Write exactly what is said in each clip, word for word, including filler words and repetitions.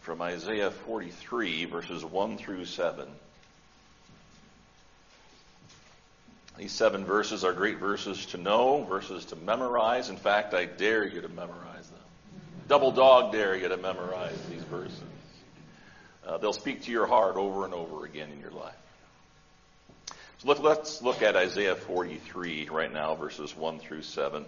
from Isaiah forty-three, verses one through seven. These seven verses are great verses to know, verses to memorize. In fact, I dare you to memorize them. Double dog dare you to memorize these verses. Uh, they'll speak to your heart over and over again in your life. So look, let's look at Isaiah forty-three right now, verses one through seven.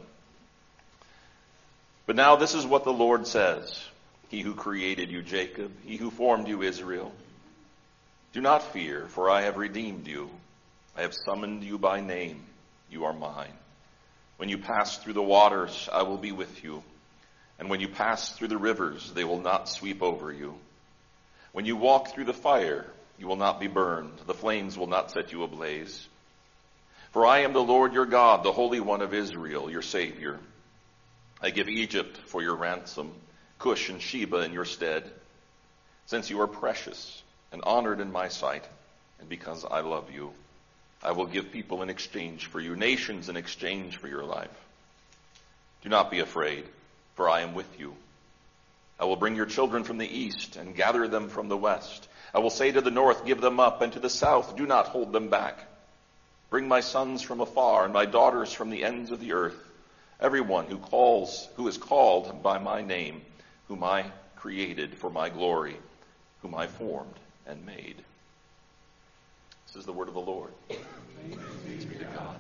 But now this is what the Lord says, He who created you, Jacob, He who formed you, Israel. Do not fear, for I have redeemed you. I have summoned you by name. You are mine. When you pass through the waters, I will be with you. And when you pass through the rivers, they will not sweep over you. When you walk through the fire, you will not be burned. The flames will not set you ablaze. For I am the Lord your God, the Holy One of Israel, your Savior. I give Egypt for your ransom, Cush and Sheba in your stead, since you are precious and honored in my sight, and because I love you. I will give people in exchange for you, nations in exchange for your life. Do not be afraid, for I am with you. I will bring your children from the east and gather them from the west. I will say to the north, give them up, and to the south, do not hold them back. Bring my sons from afar and my daughters from the ends of the earth. Everyone who calls, who is called by my name, whom I created for my glory, whom I formed and made. This is the word of the Lord. Thanks be to God.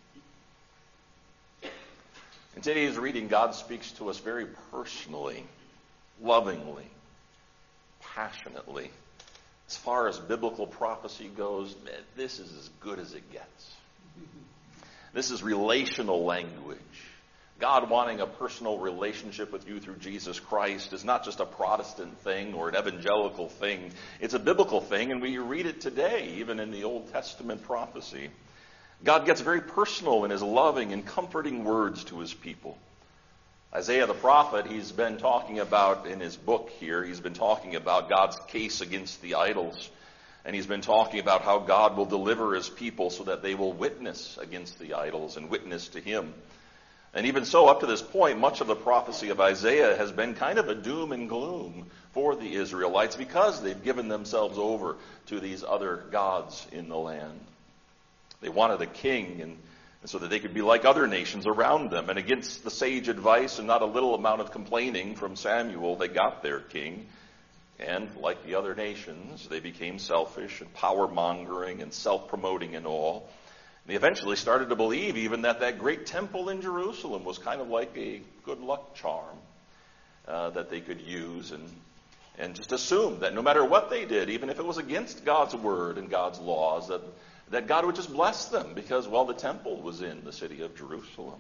In today's reading, God speaks to us very personally, lovingly, passionately. As far as biblical prophecy goes, this is as good as it gets. This is relational language. God wanting a personal relationship with you through Jesus Christ is not just a Protestant thing or an evangelical thing. It's a biblical thing, and we read it today, even in the Old Testament prophecy. God gets very personal in his loving and comforting words to his people. Isaiah the prophet, he's been talking about in his book here, he's been talking about God's case against the idols. And he's been talking about how God will deliver his people so that they will witness against the idols and witness to him. And even so, up to this point, much of the prophecy of Isaiah has been kind of a doom and gloom for the Israelites because they've given themselves over to these other gods in the land. They wanted a king, and, and so that they could be like other nations around them. And against the sage advice and not a little amount of complaining from Samuel, they got their king. And like the other nations, they became selfish and power-mongering and self-promoting and all. They eventually started to believe even that that great temple in Jerusalem was kind of like a good luck charm uh, that they could use and, and just assume that no matter what they did, even if it was against God's word and God's laws, that, that God would just bless them because, well, the temple was in the city of Jerusalem.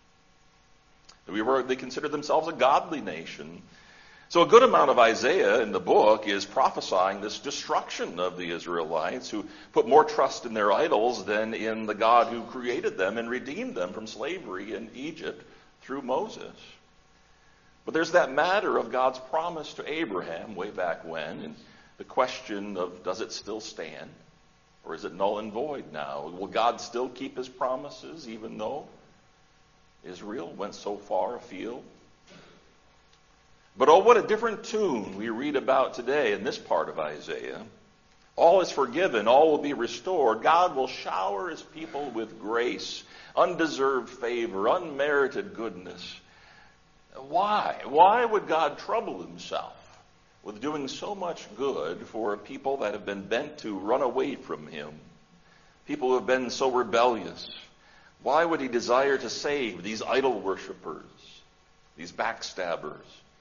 We were, they considered themselves a godly nation. So a good amount of Isaiah in the book is prophesying this destruction of the Israelites who put more trust in their idols than in the God who created them and redeemed them from slavery in Egypt through Moses. But there's that matter of God's promise to Abraham way back when, and the question of does it still stand or is it null and void now? Will God still keep his promises even though Israel went so far afield? But oh, what a different tune we read about today in this part of Isaiah. All is forgiven, all will be restored. God will shower his people with grace, undeserved favor, unmerited goodness. Why? Why would God trouble himself with doing so much good for people that have been bent to run away from him? People who have been so rebellious. Why would he desire to save these idol worshipers, these backstabbers?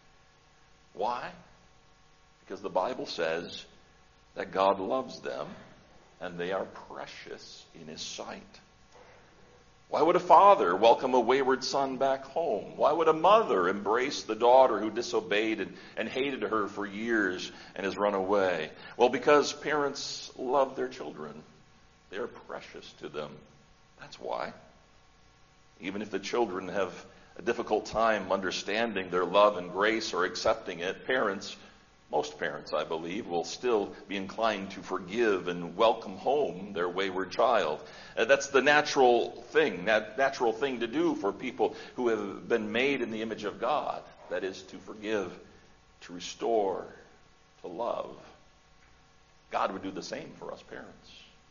Why? Because the Bible says that God loves them and they are precious in his sight. Why would a father welcome a wayward son back home? Why would a mother embrace the daughter who disobeyed and, and hated her for years and has run away? Well, because parents love their children. They are precious to them. That's why. Even if the children have a difficult time understanding their love and grace or accepting it, parents, most parents, I believe, will still be inclined to forgive and welcome home their wayward child. Uh, that's the natural thing, that natural thing to do for people who have been made in the image of God. That is to forgive, to restore, love, God would do the same for us parents.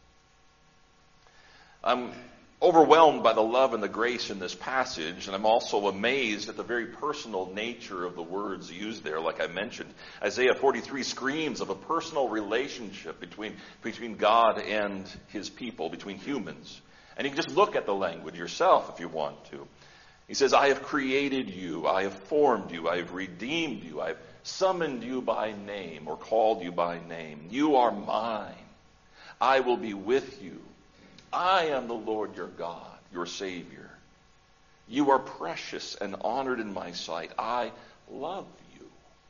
I'm overwhelmed by the love and the grace in this passage, and I'm also amazed at the very personal nature of the words used there. Like I mentioned, Isaiah forty-three screams of a personal relationship between, between God and his people, between humans. And you can just look at the language yourself if you want to. He says, I have created you, I have formed you, I have redeemed you, I have summoned you by name or called you by name. You are mine. I will be with you. I am the Lord your God, your Savior. You are precious and honored in my sight. I love you.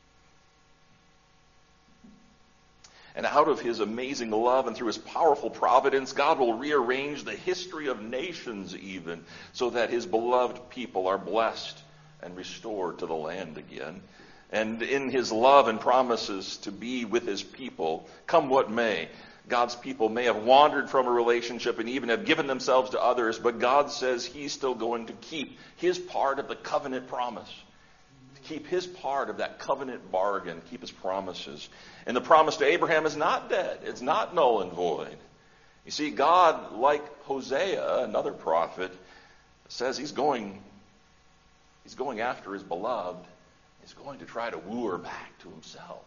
And out of his amazing love and through his powerful providence, God will rearrange the history of nations even, so that his beloved people are blessed and restored to the land again. And in his love and promises to be with his people, come what may, God's people may have wandered from a relationship and even have given themselves to others, but God says he's still going to keep his part of the covenant promise. To keep his part of that covenant bargain, keep his promises. And the promise to Abraham is not dead. It's not null and void. You see, God, like Hosea, another prophet, says he's going, he's going after his beloved. He's going to try to woo her back to himself.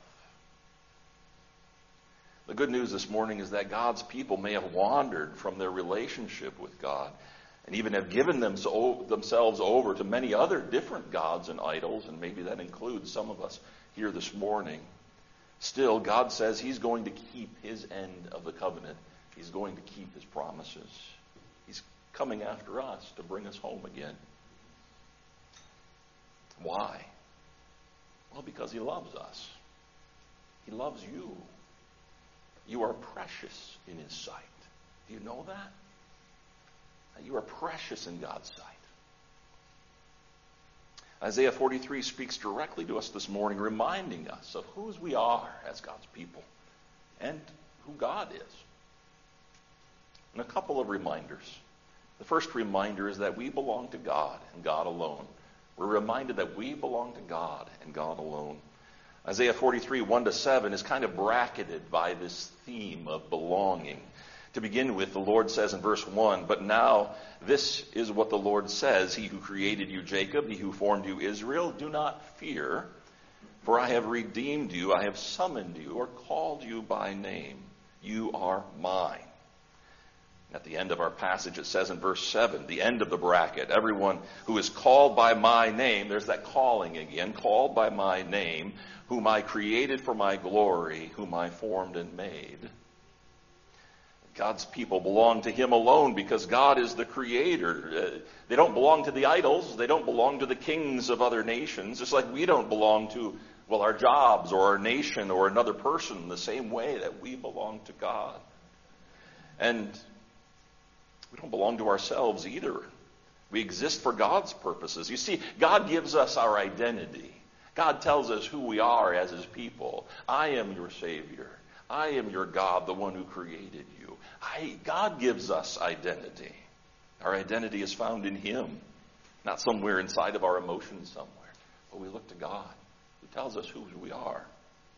The good news this morning is that God's people may have wandered from their relationship with God and even have given them so, themselves over to many other different gods and idols, and maybe that includes some of us here this morning. Still, God says he's going to keep his end of the covenant. He's going to keep his promises. He's coming after us to bring us home again. Why? Well, because he loves us. He loves you. You are precious in his sight. Do you know that? You are precious in God's sight. Isaiah forty-three speaks directly to us this morning, reminding us of whose we are as God's people and who God is. And a couple of reminders. The first reminder is that we belong to God and God alone. We're reminded that we belong to God and God alone. Isaiah forty-three, one to seven is kind of bracketed by this theme of belonging. To begin with, the Lord says in verse one, but now this is what the Lord says, he who created you, Jacob, he who formed you, Israel, do not fear, for I have redeemed you, I have summoned you, or called you by name. You are mine. At the end of our passage, it says in verse seven, the end of the bracket, everyone who is called by my name, there's that calling again, called by my name, whom I created for my glory, whom I formed and made. God's people belong to him alone because God is the creator. Uh, they don't belong to the idols. They don't belong to the kings of other nations, just like we don't belong to, well, our jobs or our nation or another person the same way that we belong to God. And we don't belong to ourselves either. We exist for God's purposes. You see, God gives us our identity. God tells us who we are as his people. I am your Savior. I am your God, the one who created you. I, God gives us identity. Our identity is found in him, not somewhere inside of our emotions somewhere. But we look to God, who tells us who we are.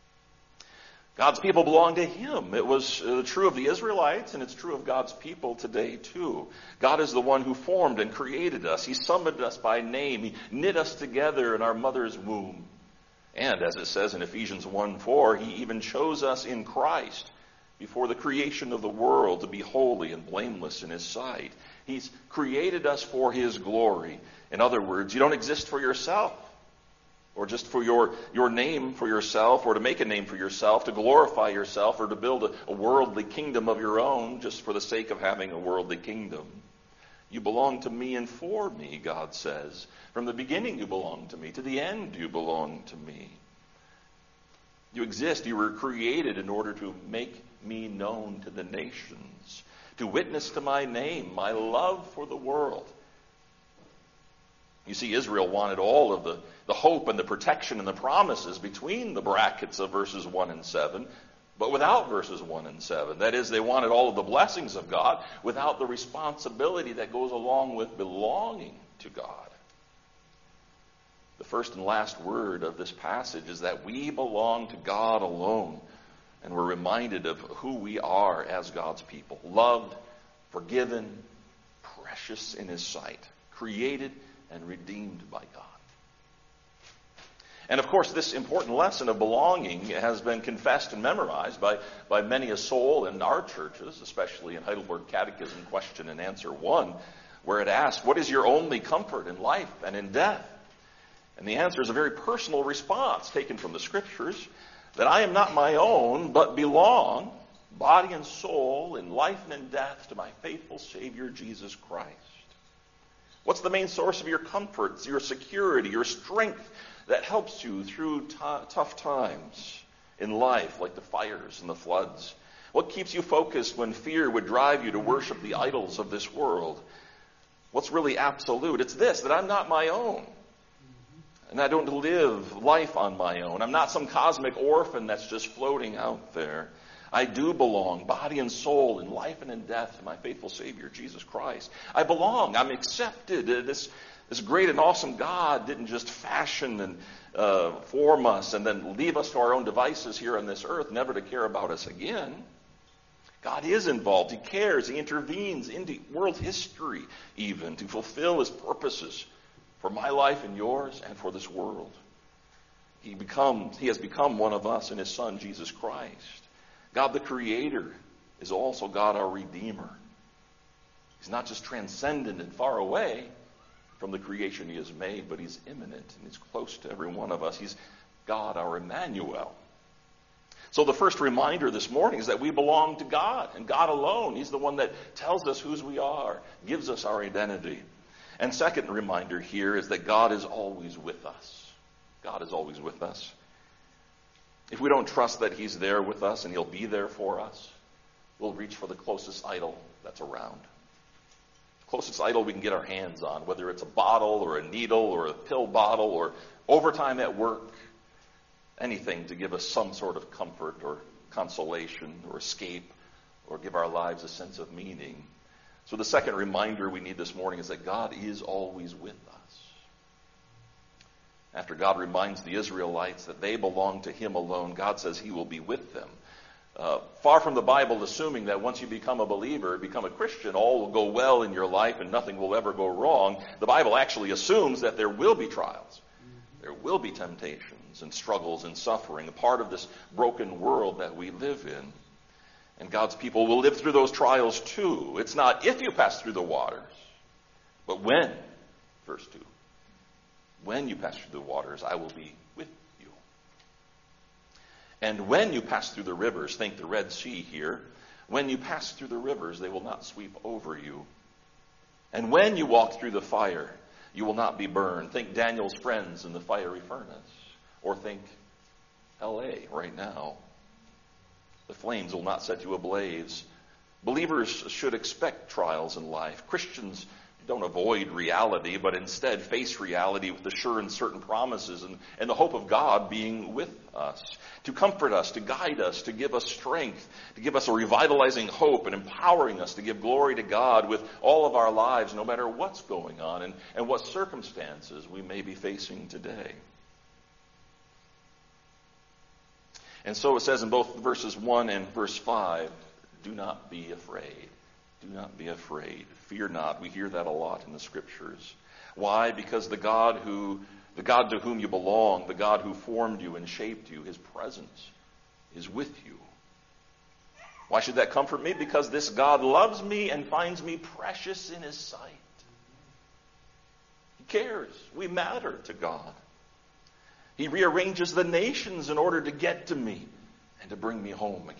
God's people belong to him. It was uh, true of the Israelites, and it's true of God's people today too. God is the one who formed and created us. He summoned us by name. He knit us together in our mother's womb. And as it says in Ephesians one four, he even chose us in Christ before the creation of the world to be holy and blameless in his sight. He's created us for his glory. In other words, you don't exist for yourself, or just for your, your name for yourself, or to make a name for yourself, to glorify yourself, or to build a, a worldly kingdom of your own just for the sake of having a worldly kingdom. You belong to me and for me, God says. From the beginning you belong to me. To the end you belong to me. You exist. You were created in order to make me known to the nations, to witness to my name, my love for the world. You see, Israel wanted all of the, the hope and the protection and the promises between the brackets of verses one and seven, but without verses one and seven. That is, they wanted all of the blessings of God without the responsibility that goes along with belonging to God. The first and last word of this passage is that we belong to God alone. And we're reminded of who we are as God's people. Loved, forgiven, precious in His sight. Created and redeemed by God. And of course, this important lesson of belonging has been confessed and memorized by, by many a soul in our churches, especially in Heidelberg Catechism Question and Answer one, where it asks, what is your only comfort in life and in death? And the answer is a very personal response taken from the Scriptures, that I am not my own, but belong, body and soul, in life and in death, to my faithful Savior, Jesus Christ. What's the main source of your comfort, your security, your strength that helps you through t- tough times in life, like the fires and the floods? What keeps you focused when fear would drive you to worship the idols of this world? What's really absolute? It's this, that I'm not my own. And I don't live life on my own. I'm not some cosmic orphan that's just floating out there. I do belong, body and soul, in life and in death, to my faithful Savior, Jesus Christ. I belong. I'm accepted. This, this great and awesome God didn't just fashion and uh, form us and then leave us to our own devices here on this earth, never to care about us again. God is involved. He cares. He intervenes into world history even to fulfill His purposes for my life and yours and for this world. He becomes, He has become one of us in His Son, Jesus Christ. God the Creator is also God our Redeemer. He's not just transcendent and far away from the creation He has made, but He's immanent and He's close to every one of us. He's God our Emmanuel. So the first reminder this morning is that we belong to God and God alone. He's the one that tells us whose we are, gives us our identity. And second reminder here is that God is always with us. God is always with us. If we don't trust that He's there with us and He'll be there for us, we'll reach for the closest idol that's around. The closest idol we can get our hands on, whether it's a bottle or a needle or a pill bottle or overtime at work, anything to give us some sort of comfort or consolation or escape or give our lives a sense of meaning. So the second reminder we need this morning is that God is always with us. After God reminds the Israelites that they belong to Him alone, God says He will be with them. Uh, far from the Bible assuming that once you become a believer, become a Christian, all will go well in your life and nothing will ever go wrong. The Bible actually assumes that there will be trials. There will be temptations and struggles and suffering, a part of this broken world that we live in. And God's people will live through those trials too. It's not if you pass through the waters, but when. Verse two. When you pass through the waters, I will be with you. And when you pass through the rivers, think the Red Sea here, when you pass through the rivers, they will not sweep over you. And when you walk through the fire, you will not be burned. Think Daniel's friends in the fiery furnace. Or think L A right now. The flames will not set you ablaze. Believers should expect trials in life. Christians don't avoid reality, but instead face reality with the sure and certain promises and, and the hope of God being with us, to comfort us, to guide us, to give us strength, to give us a revitalizing hope and empowering us to give glory to God with all of our lives, no matter what's going on and, and what circumstances we may be facing today. And so it says in both verses one and verse five, do not be afraid. Do not be afraid. Fear not. We hear that a lot in the Scriptures. Why? Because the God who, the God to whom you belong, the God who formed you and shaped you, His presence is with you. Why should that comfort me? Because this God loves me and finds me precious in His sight. He cares. We matter to God. He rearranges the nations in order to get to me and to bring me home again.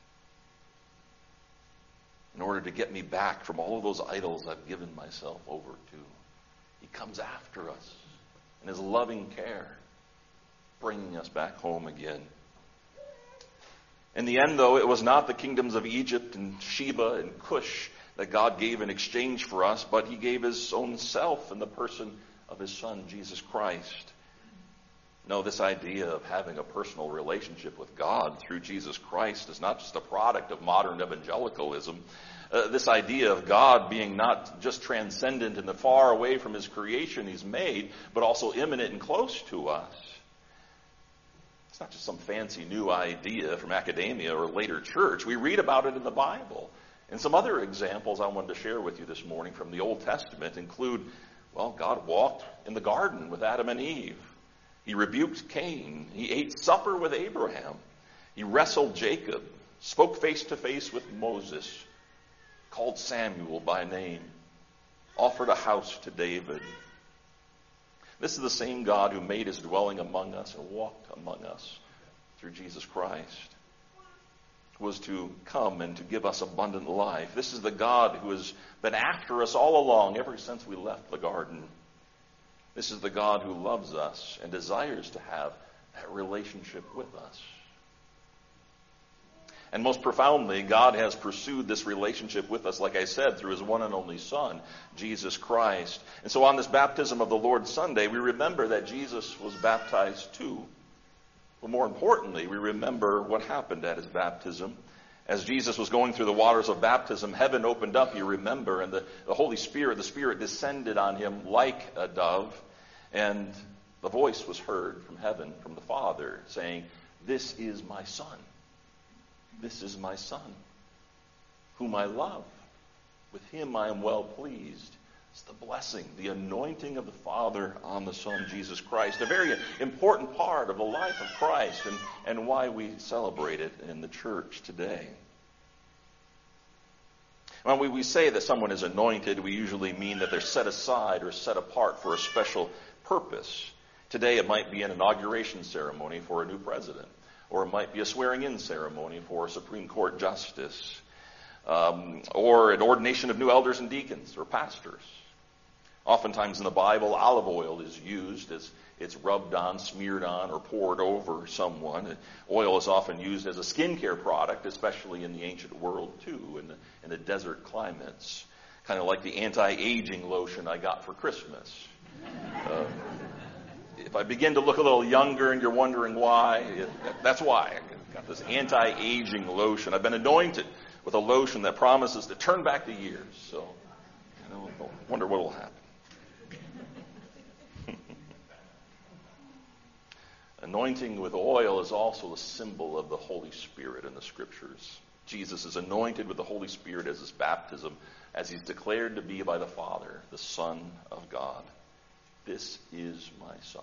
In order to get me back from all of those idols I've given myself over to. He comes after us in His loving care, bringing us back home again. In the end, though, it was not the kingdoms of Egypt and Sheba and Cush that God gave in exchange for us, but He gave His own self in the person of His Son, Jesus Christ. No, this idea of having a personal relationship with God through Jesus Christ is not just a product of modern evangelicalism. Uh, this idea of God being not just transcendent and far away from his creation he's made, but also immanent and close to us. It's not just some fancy new idea from academia or later church. We read about it in the Bible. And some other examples I wanted to share with you this morning from the Old Testament include, well, God walked in the garden with Adam and Eve. He rebuked Cain. He ate supper with Abraham. He wrestled Jacob, spoke face to face with Moses, called Samuel by name, offered a house to David. This is the same God who made his dwelling among us and walked among us through Jesus Christ, who was to come and to give us abundant life. This is the God who has been after us all along, ever since we left the garden. This is the God who loves us and desires to have that relationship with us. And most profoundly, God has pursued this relationship with us, like I said, through his one and only Son, Jesus Christ. And so on this baptism of the Lord Sunday, we remember that Jesus was baptized too. But more importantly, we remember what happened at his baptism. As Jesus was going through the waters of baptism, heaven opened up, you remember, and the, the Holy Spirit, the Spirit descended on him like a dove, and the voice was heard from heaven, from the Father, saying, "This is my Son. This is my Son, whom I love. With him I am well pleased." It's the blessing, the anointing of the Father on the Son, Jesus Christ, a very important part of the life of Christ and, and why we celebrate it in the church today. When we, we say that someone is anointed, we usually mean that they're set aside or set apart for a special purpose. Today it might be an inauguration ceremony for a new president, or it might be a swearing-in ceremony for a Supreme Court justice, um, or an ordination of new elders and deacons or pastors. Oftentimes in the Bible, olive oil is used as it's rubbed on, smeared on, or poured over someone. Oil is often used as a skincare product, especially in the ancient world too, in the, in the desert climates. Kind of like the anti-aging lotion I got for Christmas. Uh, if I begin to look a little younger and you're wondering why, it, that's why. I've got this anti-aging lotion. I've been anointed with a lotion that promises to turn back the years. So, you know, I wonder what will happen. Anointing with oil is also a symbol of the Holy Spirit in the Scriptures. Jesus is anointed with the Holy Spirit as his baptism, as he's declared to be by the Father, the Son of God. This is my Son.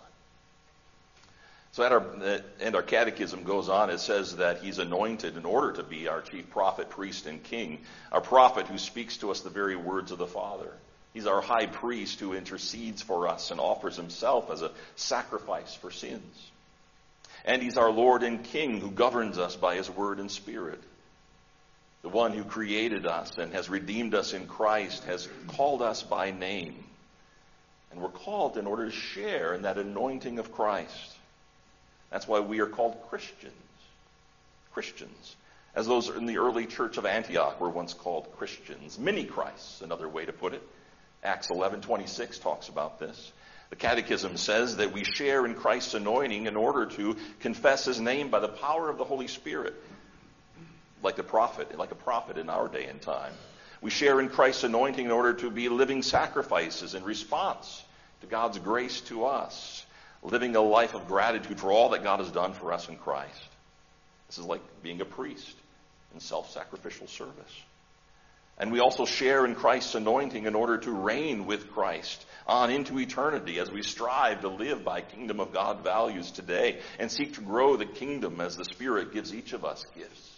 So at our, and our catechism goes on, it says that he's anointed in order to be our chief prophet, priest, and king, our prophet who speaks to us the very words of the Father. He's our high priest who intercedes for us and offers himself as a sacrifice for sins. And he's our Lord and King who governs us by his word and spirit. The one who created us and has redeemed us in Christ has called us by name. And we're called in order to share in that anointing of Christ. That's why we are called Christians. Christians. As those in the early church of Antioch were once called Christians. Mini-Christs, another way to put it. Acts eleven twenty-six talks about this. The Catechism says that we share in Christ's anointing in order to confess his name by the power of the Holy Spirit. Like a prophet, like a prophet in our day and time. We share in Christ's anointing in order to be living sacrifices in response to God's grace to us. Living a life of gratitude for all that God has done for us in Christ. This is like being a priest in self-sacrificial service. And we also share in Christ's anointing in order to reign with Christ on into eternity as we strive to live by kingdom of God values today and seek to grow the kingdom as the Spirit gives each of us gifts.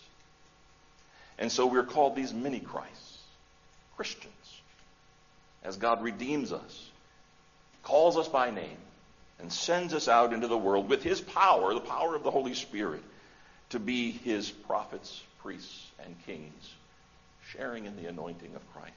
And so we're called these mini-Christs, Christians, as God redeems us, calls us by name, and sends us out into the world with his power, the power of the Holy Spirit, to be his prophets, priests, and kings, sharing in the anointing of Christ.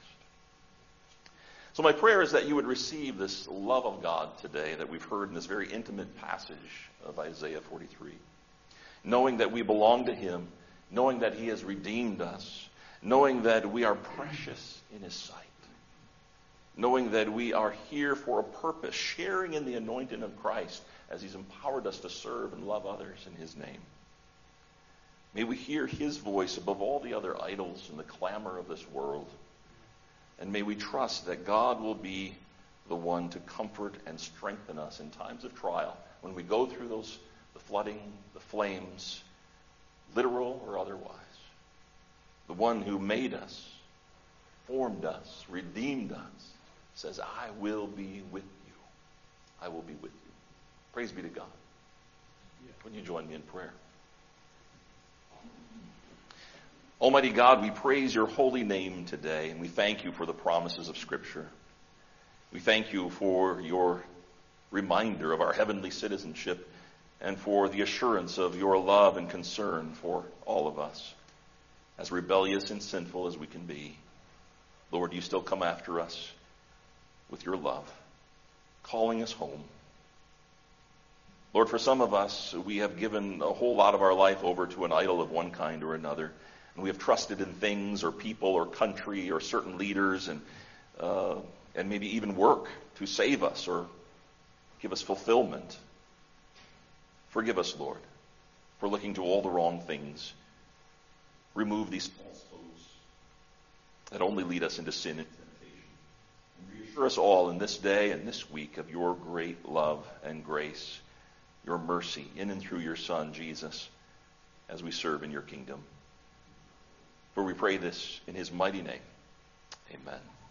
So my prayer is that you would receive this love of God today that we've heard in this very intimate passage of Isaiah forty-three. Knowing that we belong to him, knowing that he has redeemed us, knowing that we are precious in his sight, knowing that we are here for a purpose, sharing in the anointing of Christ as he's empowered us to serve and love others in his name. May we hear his voice above all the other idols and the clamor of this world. And may we trust that God will be the one to comfort and strengthen us in times of trial, when we go through those, the flooding, the flames, literal or otherwise. The one who made us, formed us, redeemed us, says, I will be with you. I will be with you. Praise be to God. Would you join me in prayer? Almighty God, we praise your holy name today, and we thank you for the promises of Scripture. We thank you for your reminder of our heavenly citizenship and for the assurance of your love and concern for all of us. As rebellious and sinful as we can be, Lord, you still come after us with your love, calling us home. Lord, for some of us, we have given a whole lot of our life over to an idol of one kind or another. And we have trusted in things or people or country or certain leaders and uh, and maybe even work to save us or give us fulfillment. Forgive us, Lord, for looking to all the wrong things. Remove these false hopes that only lead us into sin and temptation. And reassure us all in this day and this week of your great love and grace, your mercy in and through your Son, Jesus, as we serve in your kingdom. For we pray this in his mighty name. Amen.